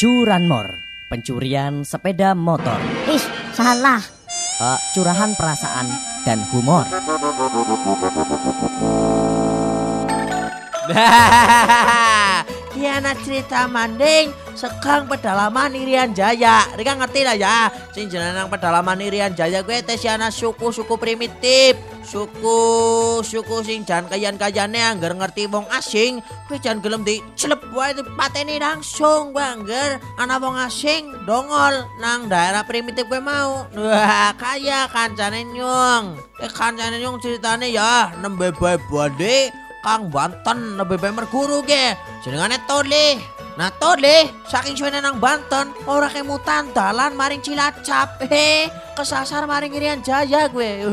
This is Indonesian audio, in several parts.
Curanmor, pencurian sepeda motor. Ih, salah. Curahan perasaan dan humor. Kiana cerita manding sekang pedalaman Irian Jaya. Rika ngerti lah ya. Sing jenengan pedalaman Irian Jaya gue tes yana suku-suku primitif. Suku sing jan kayan-kayane angger ngerti wong asing. Gue jan gelem di celep wae pateni langsung bangger. Ana wong asing dongol nang daerah primitif gue mau. Wah, kaya kancane nyung. Kancane nyung ceritane ya nembe bae bade Kang Banten lebih merguru ge. Jenengane Toleh. Nah Toleh saking suwene nang Banten ora kemutan dalan maring Cilacap. Kesasar maring Irian Jaya gue.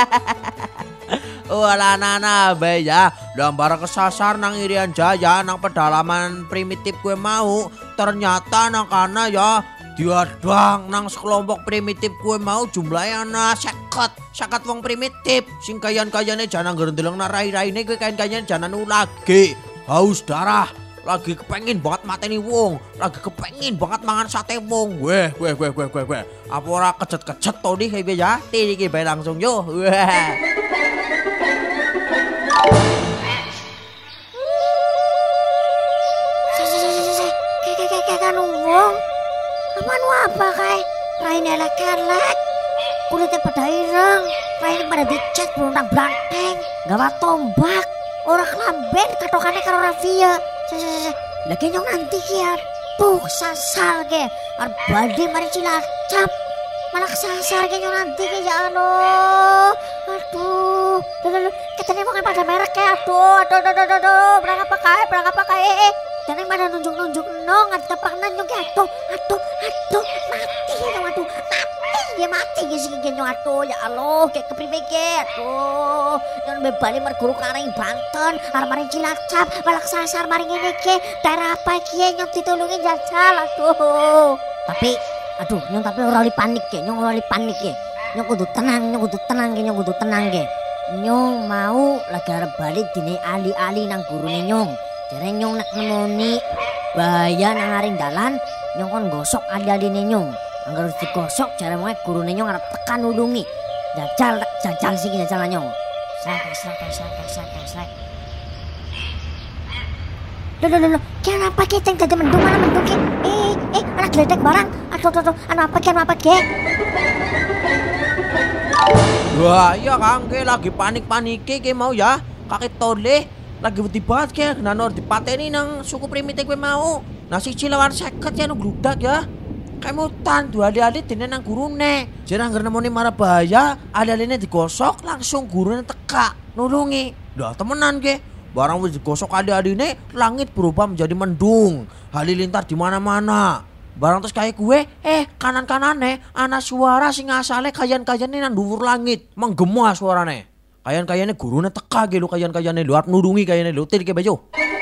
Wala nana be ya. Dambar kesasar nang Irian Jaya nang pedalaman primitif gue mau. Ternyata nang kana ya diadang nang sekelompok primitif gue mau jumlahnya ana 50 wong primitif sing kayan-kayane jangan ngerendeleng rai-raine gue kayan-kayane jangan lagi haus darah, lagi kepengin banget mateni wong, lagi kepengin banget mangan sate wong. Weh apa ora kejet-kejet to nih kayak ya iki bae langsung yo. Kan wong apa kayak raine elek-elek, kulitnya pada ireng, raine pada dicat beruntang blanteng, gawa tombak, orang kelamben katokannya karo Rafia. Lagi nyong nanti kia, tuh sasar ke, arbadi mari Cilacap, malah kesasar ke nyong nanti ke ya aduh, katanya mau pada merek ya, aduh, berang apa kayak, dan yang pada nunjuk nong, ada tepak nanyong ya, aduh, mati sih nyong aduh, ya Allah, kayak kepribeke, aduh, yang bebali merguru karing Banten, maring Cilacap, malah kesasar maring ini ke, daerah apa kia nyong ditolongin jajal, aduh. Tapi ora li panik ke, nyong kudu tenang ke. Nyong mau lagi arep balik dini ali-ali nang gurune nyong. Jare nyong nak nemoni bahaya nang aring dalan, nyong kon gosok ali-aline nyong. Angger digosok jare wae gurune nyong arep tekan nulungi. Jajal sing jajal nyong. Sek. Loh, kenapa kita yang tadi mendung mana mendung ke? Anak geledek barang. Aduh, apa ke? Wah, iya Kang, ke lagi panik-panike ke mau ya. Kakek Toleh lagi wedi banget ke, nanor dipateni nang suku primitif gue mau. Nasi cilawan 50 ya nu gludak ya. Kemutan dua ali-ali dene nang gurune. Jare angger nemoni marah bahaya, ali-aline digosok langsung gurune teka nulungi. Dah temenan ke. Barang wis digosok ali-aline langit berubah menjadi mendung. Halilintar di mana-mana. Barang terus kayak gue, kanan-kanane ana suara sing asale kayan-kayane nang dhuwur langit, menggema suarane. Kayan-kayane gurune teka ge lho, kayan-kayane luar nulungi kayane lho tir ke bejo.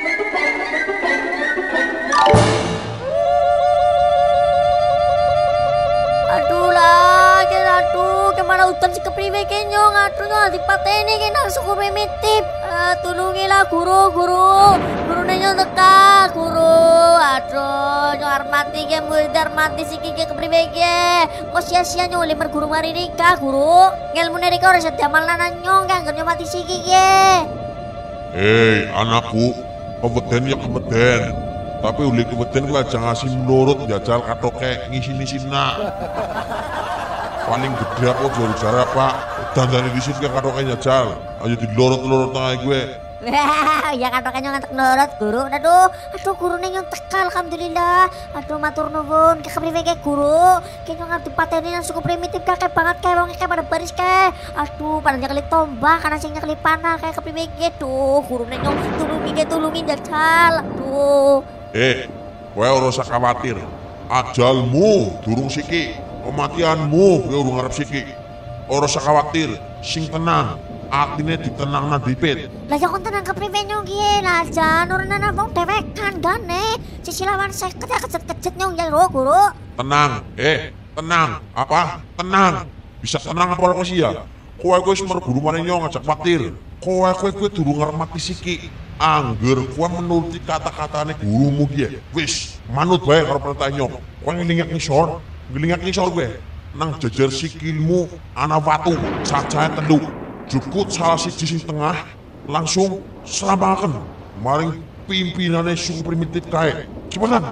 Kemana hutan si kepriwe ke nyong, aduh dipateni ke nang suku primitif. Tulungilah guru nyong teka guru, aduh nyong armati ke murid armati si kike kepriwe ke. Kok sia-sia nyong limer guru mari nikah guru, ngelmu nerika ora sedamal nana nyong kan nyong mati si kike. Anakku, kebeden ya kebeden, tapi uli kebeden ku aja ngasih menurut jajal katoke ngisi-nisina. Paling gede aku jual jarak pak, dandani di sini kan katoke jajal, ayo dilorot-lorot tangan gue. Ya katoknya ngantek nurut guru. Aduh guru nyong teka alhamdulillah. Aduh matur nuwun ke kepriwe ke guru. Ki nyong arep dipateni nang suku primitif kakek banget kae wong kae pada baris kae. Aduh pada nyekeli tombak kana sing nyekeli panah kae kepriwe ke. Duh guru nyong tulungi jajal. Aduh. Kowe ora usah khawatir. Ajalmu durung siki. Kematianmu kowe urung arep siki. Ora usah khawatir, sing tenang. Atine ditenang nang dipit. Lah ya kon tenang kepriwe nyong ki? Lah jan ora nana wong dewekan gane. Cicilawan 50 ya kejet-kejet nyong ya guru. Tenang. Tenang. Apa? Tenang. Bisa tenang apa ora sih ya? Kowe wis merguru maring nyong ngajak khawatir. Kowe durung arep mati siki. Angger kowe menuruti kata-katane gurumu ki, wis manut bae karo perintah nyong. Kowe ngelingak ngisor kowe. Nang jejer sikilmu ana watu cacahe 3. Jukut salah siji sing tengah langsung serampaken maring pimpinane suku primitif kae. Cepetan.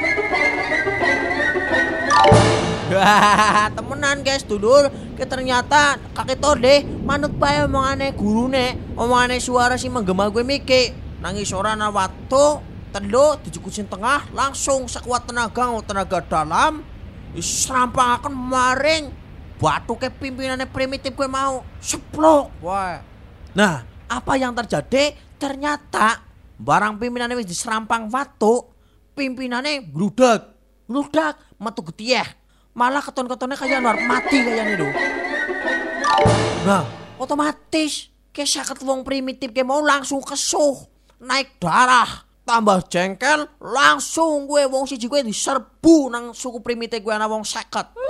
Wah, temenan guys, dulur. Ternyata kakek Tode manut bae omongane gurune, omongane suara si menggema gue miki. Nangis ora ana watu, telu dijukut sing tengah langsung sekuat tenaga dalam diserampaken maring batu ke pimpinane primitif gue mau. Seplok. Wah. Nah, apa yang terjadi? Ternyata barang pimpinane wis diserampang watu, pimpinane gludak metu getieh. Malah keton-ketonnya kayak luar mati kayaknya itu. Nah, otomatis ke 50 wong primitif ke mau langsung kesuh, naik darah, tambah jengkel, langsung gue wong siji gue diserbu nang suku primitif gue ana wong 50.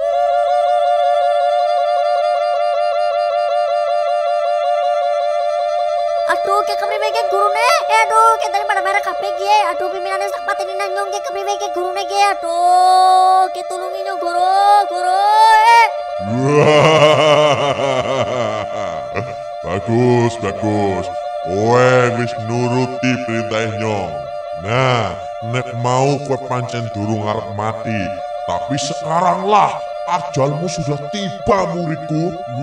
Aduh, kayak kepriwe ke gurune? Aduh, kayak dari mana merah kabeh ki. Aduh, pimpinane sak pateni nang nyong kayak kepriwe ke gurune ki. Aduh, kayak tulungi nyong guru. Bagus. Kowe wis nuruti perintah nyong. Nah, nek mau kowe pancen durung arep mati, tapi sekarang lah ajalmu sudah tiba muridku.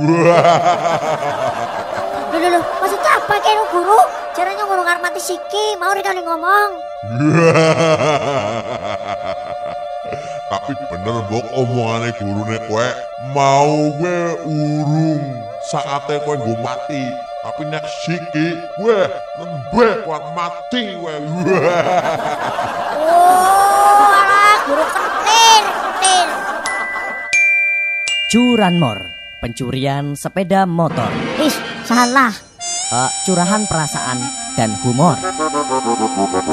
Loh, maksudnya apa kayak guru? Caranya guru ngarep mati siki, mau dikali ngomong. Tapi bener mbok omongane gurune kowe mau gue urung saate kowe nggo mati. Tapi nek siki gue nembe kowe mati kowe. Oh, alah guru kentir. Curanmor, pencurian sepeda motor. Ih, salah. Curahan perasaan dan humor.